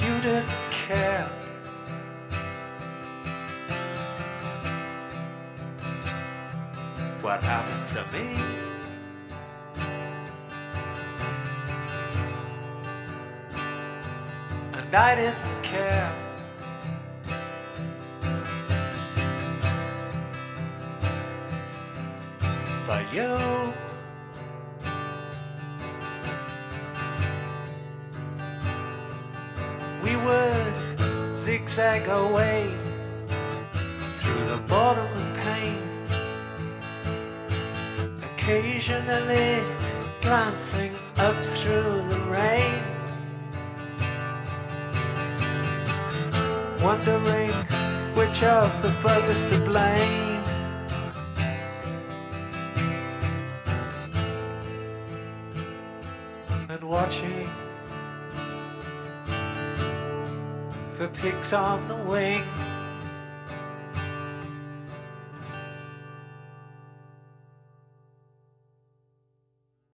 you didn't care. What happened to me? And I didn't care. But you, we would zigzag our way through the bottom of pain, occasionally glancing up through the rain, wondering which of the brothers to blame. And watching for pigs on the wing.